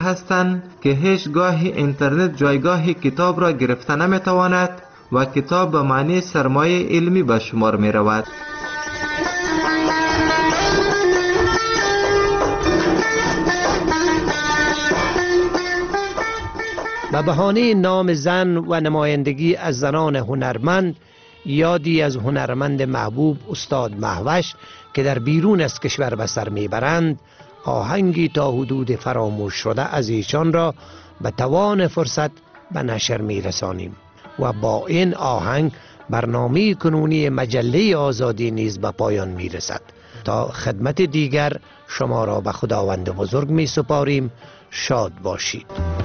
هستند که هیچگاه اینترنت جایگاه کتاب را گرفته نمیتواند و کتاب به معنی سرمایه علمی به شمار می رود. به بهانه نام زن و نمایندگی از زنان هنرمند، یادی از هنرمند محبوب استاد مهوش که در بیرون از کشور به سر میبرند، آهنگی تا حدود فراموش شده از ایشان را به توان فرصت به نشر میرسانیم و با این آهنگ برنامه کنونی مجله آزادی نیز به پایان میرسد. تا خدمت دیگر شما را به خداوند بزرگ می سپاریم. شاد باشید.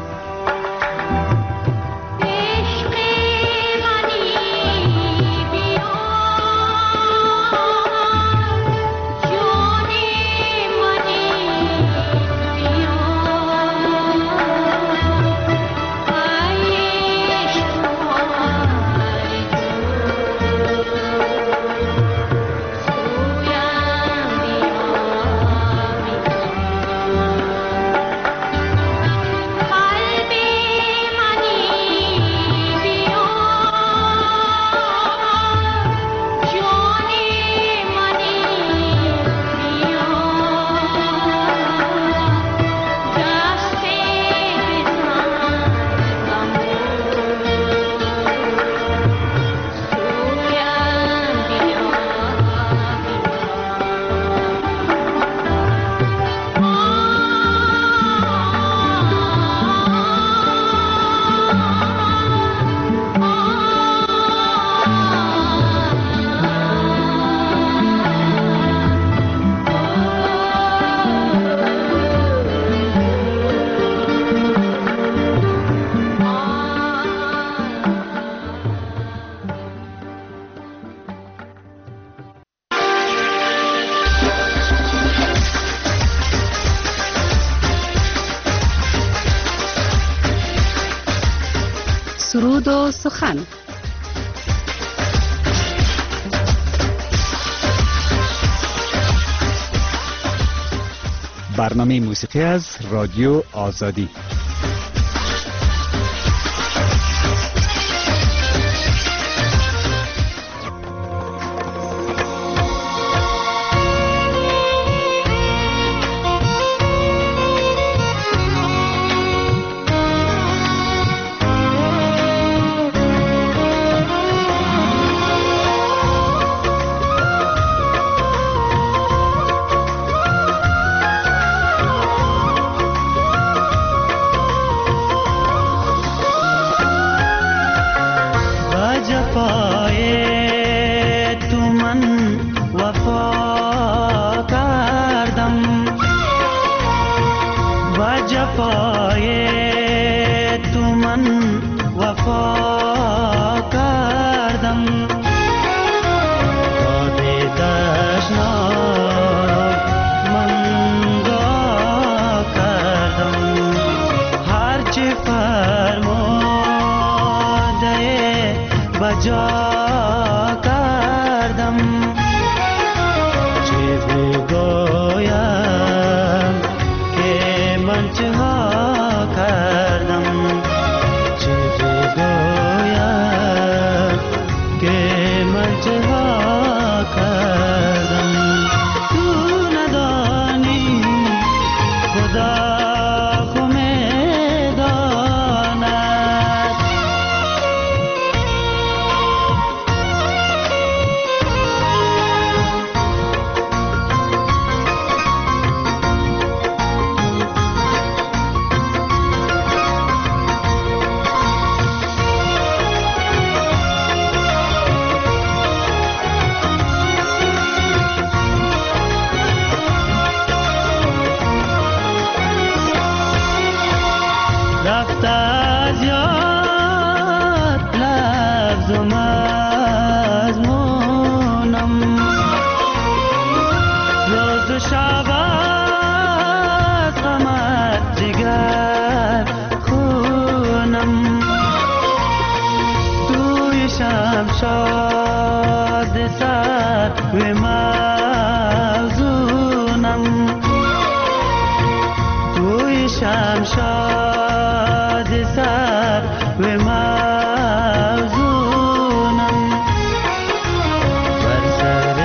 سرود و سخن. برنامه موسیقی از رادیو آزادی. سر و موزونم بر سر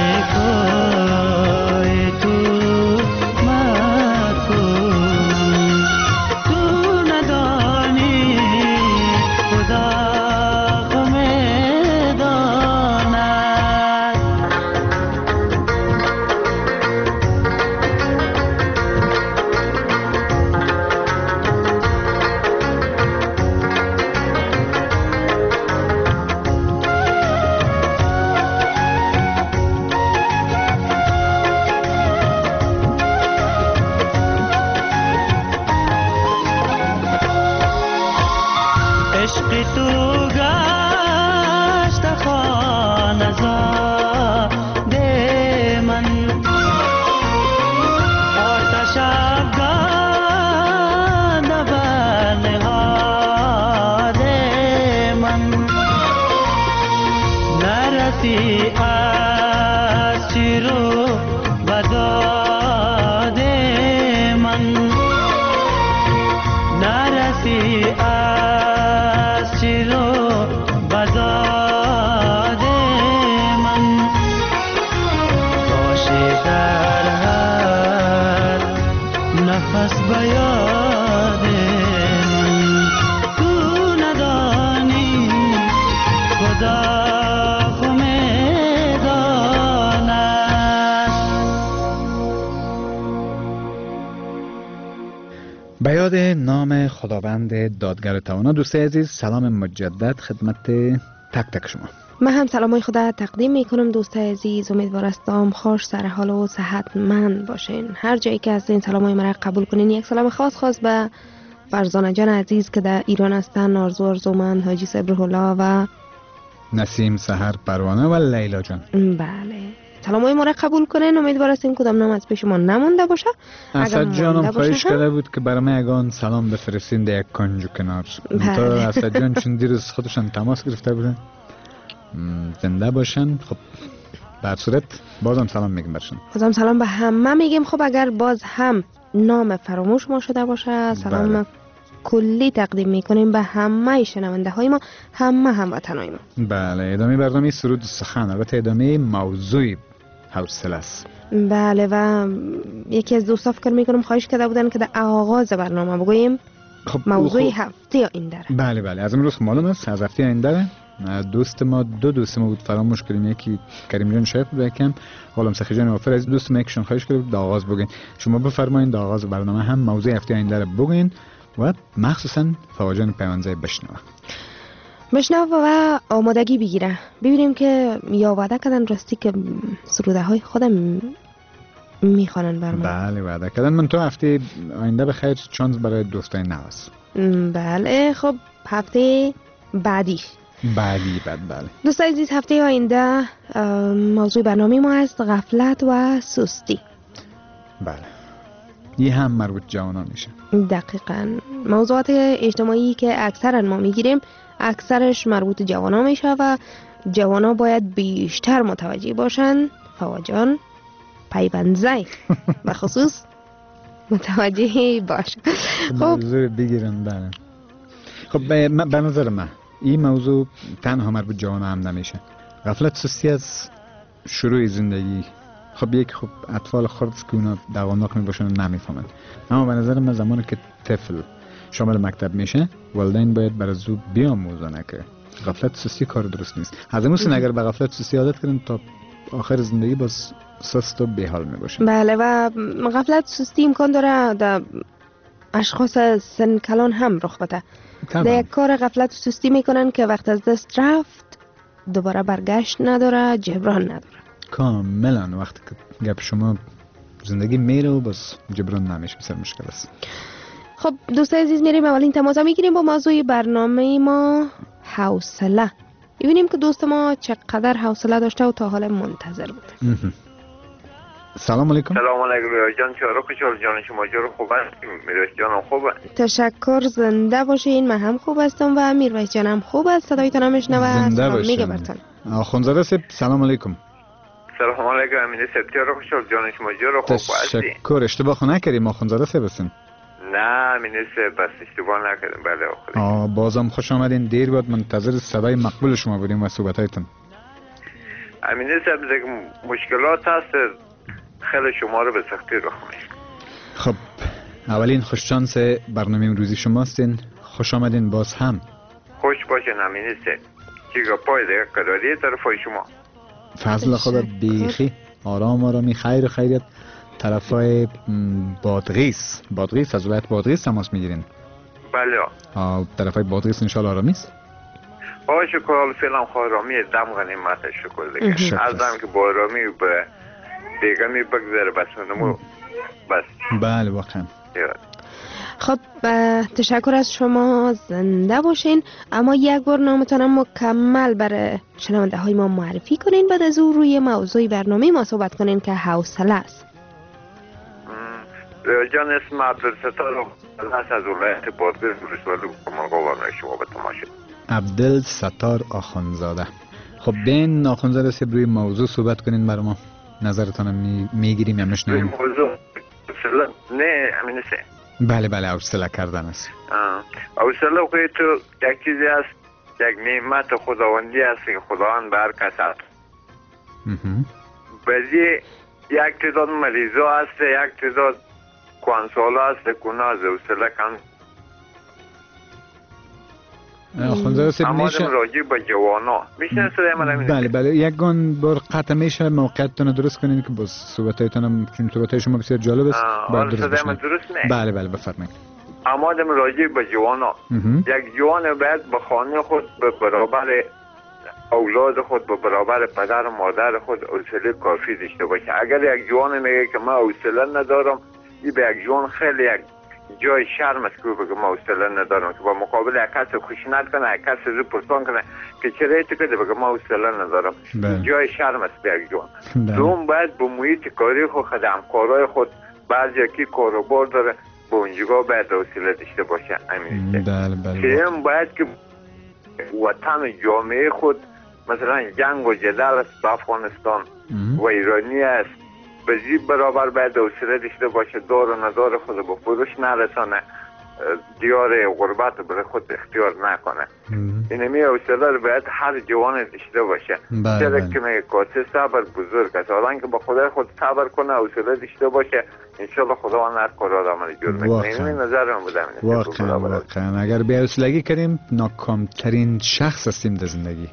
کوی تو مکنم تو ندانی خدا به یاد نام خداوند دادگر توانا. دوستای عزیز سلام مجدد خدمت تک تک شما. من هم سلامای خدا تقدیم میکنم دوستای عزیز. امیدوار هستم خوش سر حال و صحتمند باشین. هر جایی که هستین سلامای مرا قبول کنین. یک سلام خاص به فرزانه جان عزیز که در ایران هستن، آرزومند، حاجی صبرالله و نسیم سحر پروانه و لیلا جان. بله سلامای ما را قبول کنین. امیدوار هستیم کدام نام از پیش ما نمونده باشه. اسد جانم خواهش کرده بود که برای من یگان سلام بفرستین در یک کنج و کنار. تا اسد جان چون دیروز خودشان تماس گرفته بودن زنده باشن. خب در صورت بازم سلام میگم برشون. بازم سلام به همه میگیم. خب اگر باز هم نام فراموش ما شده باشه سلام کلی تقدیم میکنیم به همه شنونده های ما، همه هموطنای ما. بله ادامه برنامه سرود سخن، البته ادامه موضوع حوصله است. بله و یکی از دوستا فکر میکنم خواهش کرده بودن که در آغاز برنامه بگوییم خب موضوع هفته آینده. بله از امروز معلوم است از هفته آینده دوست ما دوست ما بود فراموش کردیم. یکی کریم جان شیخ بود، یکم غلام سخی جان وفر. از دوست ما یکشون خواهش کرد در آغاز بگین. شما بفرمایید در آغاز برنامه هم موضوع هفته آینده رو بگین و مخصوصا فواجان پیوانزه بشنو و آمادگی بگیره. ببینیم که یا وعده کردن راستی که سروده های خودم میخوانن برام. بله وعده کردن. من تو هفته آینده به خیر چانس برای دوستای نو است. بله خب هفته بعدی بله دوستای عزیز هفته آینده موضوع برنامه ما است غفلت و سستی. بله یه هم مربوط جوانان میشه. دقیقاً موضوعات اجتماعی که اکثرا ما میگیریم اکثرش مربوط جوانان میشه و جوانا باید بیشتر متوجه باشن. فواجان پیوندزه به خصوص متوجه باش. خب موضوع بگیرن. بله خب به نظر من این موضوع تنها مربوط جوانان هم نمیشه. غفلت سستی از شروع زندگی. خب یک خب اطفال خرد که اونا دوامدار میباشن نمیفهمن، اما به نظر من زمانی که طفل شامل مکتب میشه والدین باید برای زو بیاموزن که غفلت سستی کار درست نیست. از امروز اگر به غفلت سستی عادت کردن تا آخر زندگی باز سست و بیحال میباشن. بله و غفلت سستی امکان داره در اشخاص سن کلان هم رخ بده. در یک کار غفلت سستی میکنن که وقت از دست رفت دوباره برگشت نداره، جبران نداره. کاملا وقتی که گپ شما زندگی میره و بس جبران نمیشه، بسیار مشکل است. خب دوستای عزیز میریم اولین تماس میگیریم با موضوع برنامه ما حوصله. ببینیم که دوست ما چقدر حوصله داشته و تا حال منتظر بود. سلام علیکم. سلام علیکم جان. چرا خوشحال جان شما جان خوب هستیم؟ میرویس جانم خوبه؟ تشکر زنده باشین. من هم خوب هستم و میرویس جانم خوب است. صدایتان هم میشنوه. سلام میگه برتون. آخوندزاده صاحب سلام علیکم. سلام علیکم امین سپتیار خوشحال جان شما جان خوب هستی؟ تشکر. اشتباه نکردیم آخوندزاده صاحب هستین؟ نه مینیسه بس اشتباه نکردم. بله آخری بازم خوش آمدین. دیر بود منتظر صدای مقبول شما بودیم و صحبتایتون. مینیسه دیگه مشکلات هست خیلی شما رو به سختی راه میشه. خب اولین خوششانس برنامه امروزی شماستین. خوش آمدین باز هم. خوش باشین مینیسه. چیگا پای دیگه قراری طرفای شما. فضل خدا بیخی آرامی خیر و خیریت. طرفای بادغیس از ولایت بادغیس تماس میگیرین؟ بله طرفای بادغیس انشالله آرامی است؟ شکر فعلا آرامی دم غنیمت شکر دیگه. ازم که با آرامی به دیگه می بگذره بس نمو بس. بله واقعا. خب تشکر از شما، زنده باشین. اما یک بار نامتان مکمل برای شنونده های ما معرفی کنین، بعد از او روی موضوع برنامه ما صحبت کنین که حوصله است. جان اسم عبدالستار از ولایت بادغیس ولسوالی کمالگاو شما به تماشا. عبدالستار آخونزاده. خب بین آخونزاده سیب روی موضوع صحبت کنین برای ما. نظرتان میگیریم یا میشنویم؟ موضوع نه همین سه. بله حوصله کردن است. حوصله خواهی تو یک چیزی است، یک نعمت خداوندی است که خداوند به هر کس هست. بعضی یک تعداد مریضا هست، یک تعداد کوانسالا هست که ناز حوصله کن. اما راجع به جوانا میشنه صدای من همین. بله یک بار قطع میشه موقعیتتون درست کنین که باز صحبتایتون چون صحبتای شما بسیار جالب است. صدای من درست نه؟ بله بفرمایید. اما راجع به جوانا یک جوان باید به خانه خود به برابر اولاد خود به برابر پدر و مادر خود حوصله کافی داشته باشه. اگر یک جوان میگه که من حوصله ندارم، این به یک جوان خیلی یک جای شرم است که بگه ما حوصله ندارم، که با مقابل یک کس خشونت کنه، یک کس رو پرسان کنه که چرا تو بگه ما حوصله ندارم. جای شرم است به یک جوان. دوم باید به محیط کاری خود همکارای خود بعضی کی کاروبار داره به اونجا باید حوصله داشته باشه. سوم باید که وطن و جامعه خود مثلا جنگ و جدل است به افغانستان و ایرانی است، به زی برابر باید حوصله داشته باشه، دار و ندار خود به فروش نرسانه، دیار غربت برای خود اختیار نکنه. اینمی حوصله رو باید هر جوان داشته باشه. چرا که میگه کاسه صبر بزرگ است. آدم که با خدای خود صبر کنه، حوصله داشته باشه، انشالله خداوند هر کار آدم جور میکنه. این نظر من بودم. واقعا اگر بی حوصلگی کردیم ناکامترین شخص هستیم در زندگی.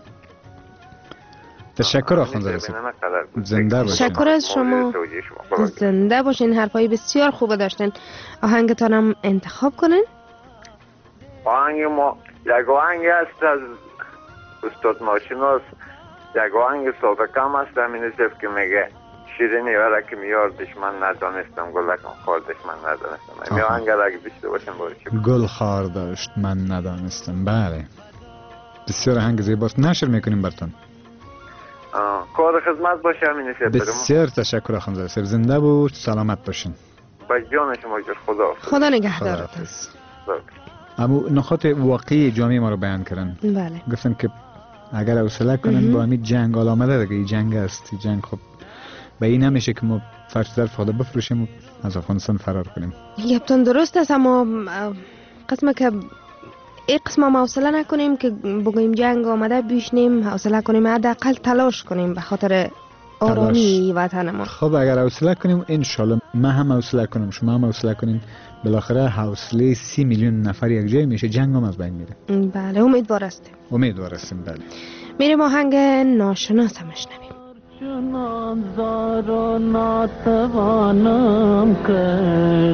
تشکر آخوندزاده صاحب. زنده باشین. تشکر از شما. زنده باشین. حرفای بسیار خوب داشتین. آهنگتانم انتخاب کنین. آهنگ ما یک آهنگ است از استاد ناشناس، یک آهنگ ساده کم است. همین است که میگه شیرینی وره که میار دشمن ندانستم، گلکم خار دشمن ندانستم. این آهنگ را اگه بیشتر باشین باید گل خار داشت من ندانستم. بله بسیار آهنگ زیباست. نشر میکنیم براتون. کار خدمت باشه. همین است. بسیار تشکر آخوندزاده صاحب. زنده بود، سلامت باشین. با جان شما جور. خدا نگهدارتون. اما نکات واقعی جامعه ما رو بیان کردن. بله. گفتن که اگر حوصله کنن با همین جنگ آمده دیگه، این جنگ است. جنگ خب به این نمیشه که ما فرض در فاده بفروشیم و از افغانستان فرار کنیم. گفتن درست است، اما قسمه که این قسم ما حوصله نکنیم که بگوییم جنگ آمده بیشنیم، حوصله کنیم حداقل تلاش کنیم به خاطر آرامی وطن ما. خب اگر حوصله کنیم انشالله ما هم حوصله کنیم، شما هم حوصله کنین، بالاخره حوصله 30 میلیون نفر یک جای میشه، جنگ هم از بین میره. بله امیدوار هستیم. بله. میریم آهنگ ناشناس هم شنویم. چنان زار و ناتوانم کرد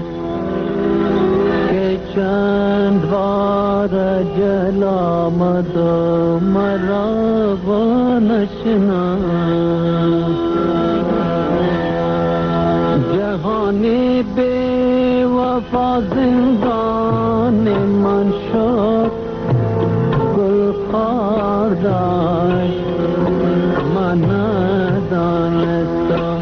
که چند بار جلا آمد و مرا و نشناس. جهانی بی وفا زندان من شد، گل خار داشت من ندانستم.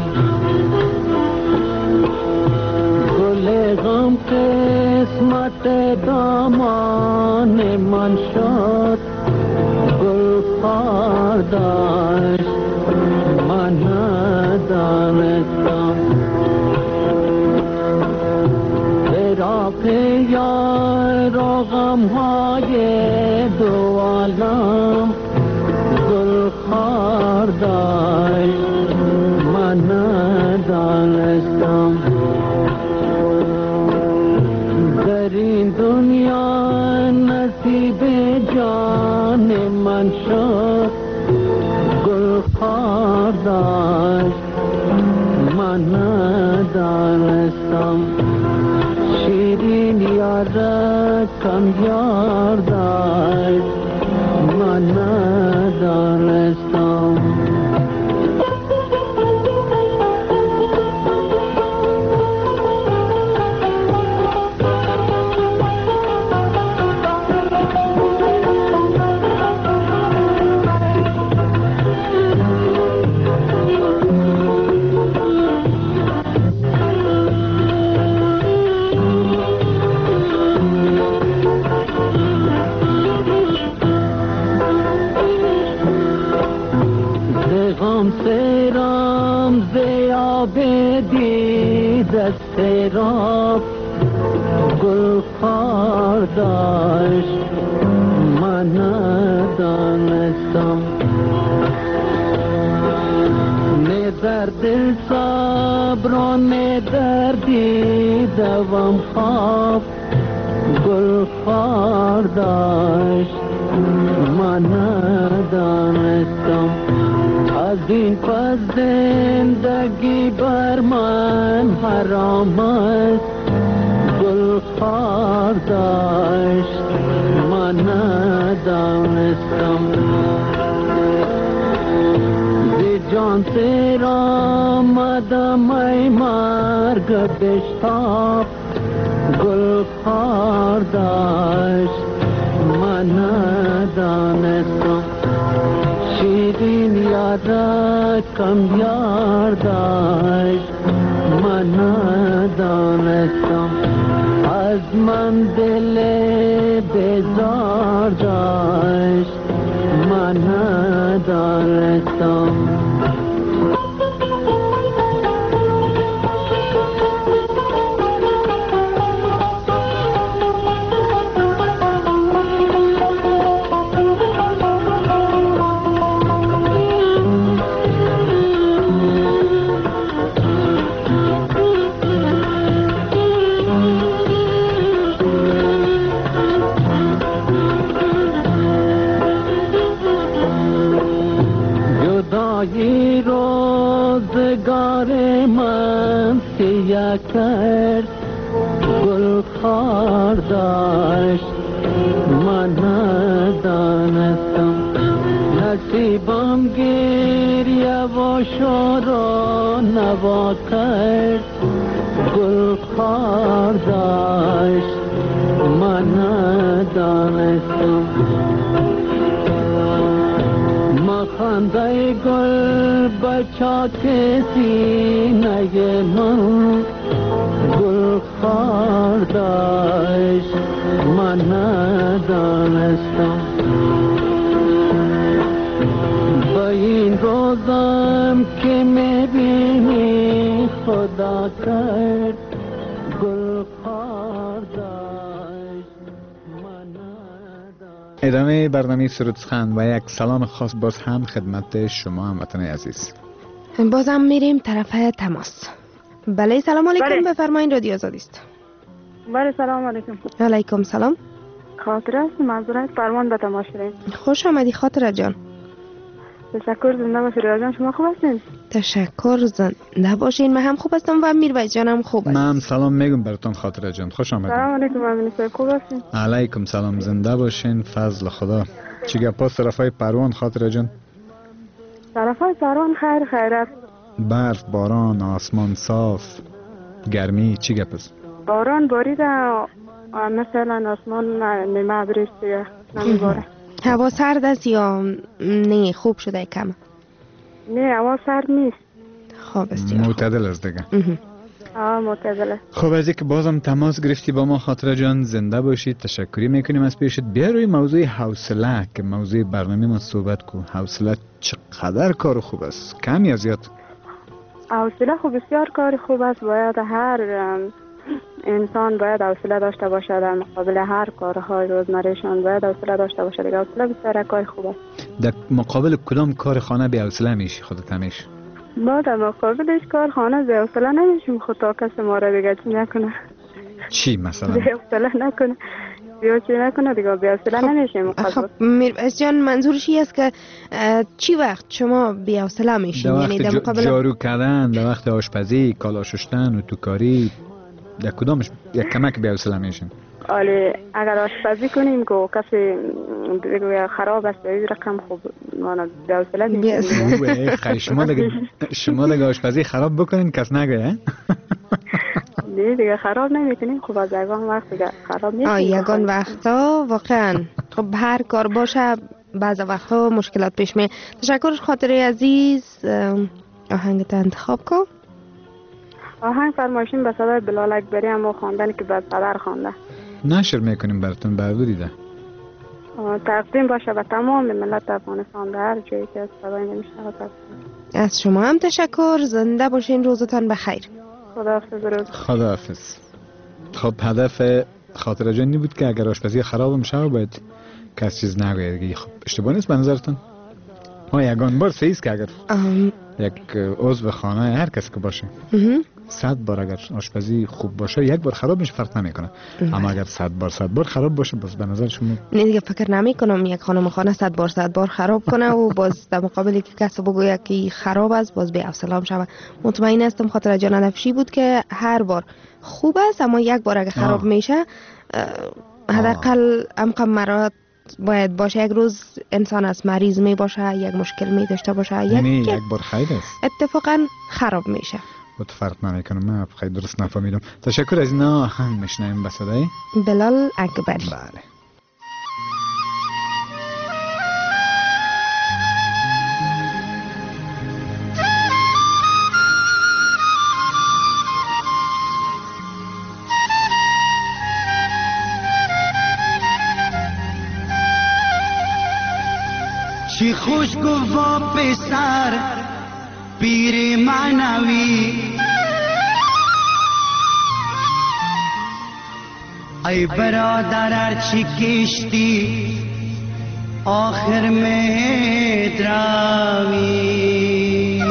گل غم قسمت دامان من شد، گل خار داشت من ندانستم. تیرا را غم‌های دو عالم گلخوار داشت من ندانستم در این دنیا نصیب جان من شد گلخوار داشت من ندانستم شیرین یارا کم یار داشت من ندانستم سرام زیاب دید سراب گلخوار داشت من ندانستم نه در دل صبر و نه در دیدم خواب گلخوار داشت من ندانستم از این پس زندگی بر من حرام است گلخوار داشت من ندانستم دی جان سیر آمدم ای مرگ بشتاب گلخوار داشت من ندانستم شیرین یارا کم یار داشت من ندانستم از من دل بیزار داشت من ندانستم روزگار من سیاه کرد گلخوار داشت من ندانستم نصیبم گریه و شور و نوا کرد گلخوار داشت من ندانستم خنده گل بچا کسی نگه من گلخوار داشت من ندانستم با این روزم که میبینی خدا کرد گلخوار داشت من ندانستم. ادامه برنامه سرود سخن و یک سلام خاص باز هم خدمت شما هموطن عزیز. بازم میریم طرف تماس. بله سلام علیکم، بفرمایید رادیو آزادی است. بله سلام علیکم. علیکم سلام. خاطره است، معذرت فرمان به تماس شدیم. خوش آمدی خاطره جان. تشکر، زنده باشید ریا جان. شما خوب هستین؟ تشکر، زنده باشین. من هم خوب هستم و میرویس جانم خوب است. من سلام میگم براتون خاطره جان، خوش آمدید. سلام علیکم امین صاحب، خوب هستین؟ علیکم سلام، زنده باشین، فضل خدا. چی گپا طرفای پروان خاطره جان؟ طرفای پروان خیر خیر است. برف، باران، آسمان صاف، گرمی، چی گپ است؟ باران باریده مثلا آسمان نیمه بریش دیگه نمیباره. هوا سرد است یا نه خوب شده کم؟ نه هوا سرد نیست. خوب است، معتدل است دیگه. معتدله. خب از اینکه بازم تماس گرفتی با ما خاطره جان، زنده باشید، تشکری میکنیم از پیشت. بیا روی موضوع حوصله که موضوع برنامه ما صحبت کو. حوصله چقدر کار خوب است، کم یا زیاد؟ حوصله خوب بسیار کار خوب است. باید هر انسان باید حوصله داشته باشه در مقابل هر کارهای روزمرهشان، باید حوصله داشته باشه دیگه. حوصله بسیار کار خوب است. در مقابل کدام کار خانه بی حوصله میشی خودت همیشه؟ ما در مقابلش کار خانه بی حوصله نمیشیم. خدا کسی ما را دیگه چی نکنه. چی مثلا؟ بی حوصله نکنه یا چی نکنه دیگه بی حوصله نمیشیم. خب میرباز جان منظورش این است که چی وقت شما بی حوصله میشین؟ یعنی در مقابل جارو کردن، در وقت آشپزی، کالا شستن و توکاری، در کدامش یک کمک بی حوصله میشین؟ آلی اگر آشپزی کنیم که کسی بگوید خراب است این رقم خوب ما بی حوصله میشیم. خیلی شما دیگه آشپزی خراب بکنین کس نگه؟ نه دیگه خراب نمیکنیم. خب از یگان وقت دیگه خراب میکنیم. یگان وقتا واقعا خب هر کار باشه بعض وقتا مشکلات پیش میاد. تشکر خاطره عزیز. آهنگت انتخاب کن. آهنگ فرمایشین به صدای بلال اکبری اما خواندنی که بعد پدر خوانده نشر میکنیم براتون برداریده. تقدیم باشه به تمام ملت افغانستان در هر جایی که صدای نمیشنوه. از شما هم تشکر. زنده باشین. روزتان بخیر. خداحافظ. خداحافظ. خب هدف خاطره جان بود که اگر آشپزی خراب میشه باید کس چیز نگه دیگه. خب اشتباه نیست به نظرتون؟ ما یگان بار سعی است که اگر یک عضو خانه هر کس که باشه 100 بار اگر آشپزی خوب باشه یک بار خراب میشه فرق نمیکنه. اما اگر 100 بار خراب باشه باز به نظر شما نه دیگه فکر نمی کنم یک خانه 100 بار خراب کنه و باز در مقابلی که کسی بگوید که خراب است باز بی حوصله شود. مطمئن هستم خاطر جان هدفشی بود که هر بار خوب است اما یک بار اگه خراب میشه حداقل امکان مرات باید باشه. یک روز انسان از مریض می باشه، یک مشکل می داشته باشه، یک بار خیر است اتفاقا خراب میشه. فرق نمیکنه. من خیلی درست نفهمیدم. تشکر از اینا. آهنگ میشنویم به صدای بلال اکبری. بله. چی خوش گفت پسر پیر معنوی ای برادر ارچی کشتی آخر میں دراوی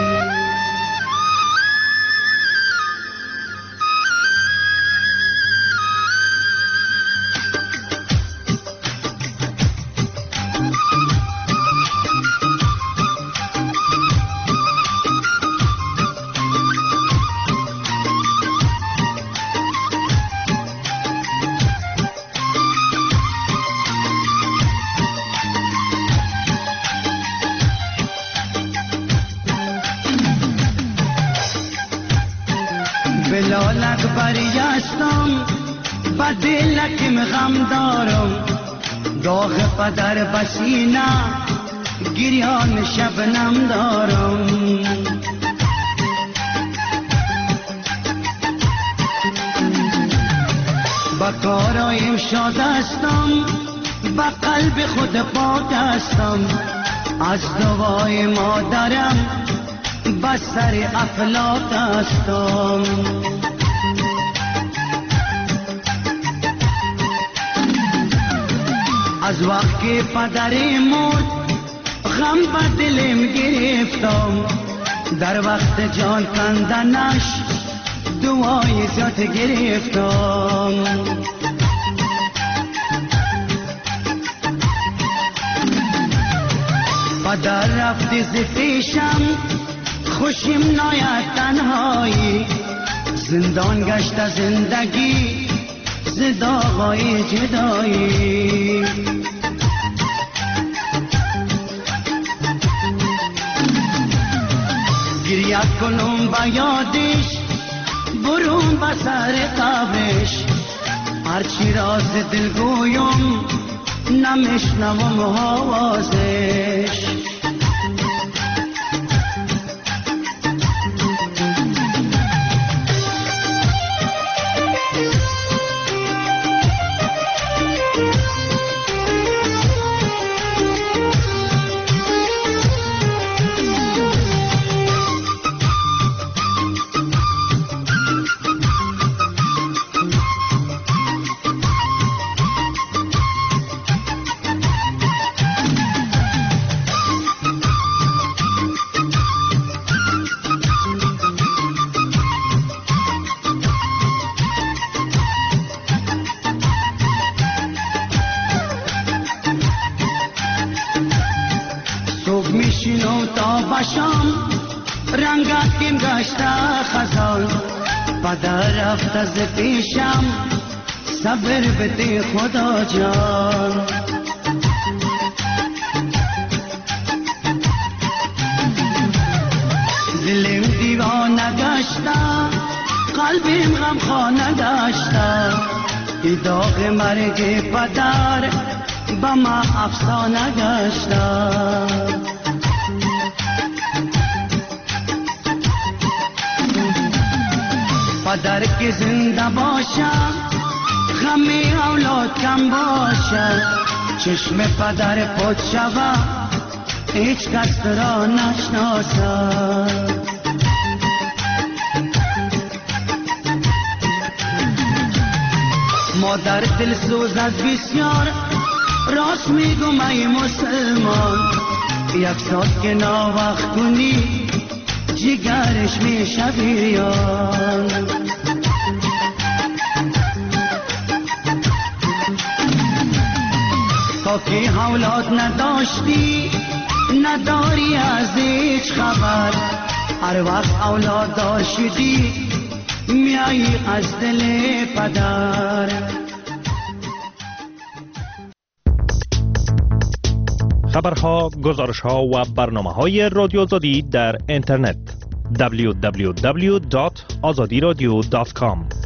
بلال اکبری هستم با دلکم غم دارم داغ پدر بسینه گریان شبنم دارم با کارایم شاد هستم با قلب خود پاک هستم از دوای مادرم بسر افلاک هستم از وقت که پدر مرد غم به دلم گرفتم در وقت جان کندنش دعای زیاد گرفتم پدر رفت ز پیشم خوشیم ناید تنهایی زندان گشت زندگی ز داغای جدایی گریه کنم با یادش برون به سر قبرش هرچی راز دل گویم نمیشنوم آوازش آواشام رنگاتیم گشته خزان پدر رفت از پیشم صبر بده خدا جان دلم دیوانه گشته قلبیم غم خانه داشته ای داغ مرگ پدر با ما افسانه گشته پدر که زنده باشه غم اولاد کم باشه چشم پدر پد شوه هیچ کس را نشناسه مادر دل سوز از بسیار راست میگم ای مسلمان یک ساعت که ناوقت کنی جگرش میشه بیان تا که اولاد نداشتی نداری از هیچ خبر هر وقت اولاد داشتی میایی از دل پدر خبرها، گزارشها و برنامه‌های رادیو آزادی در اینترنت www.azadiradio.com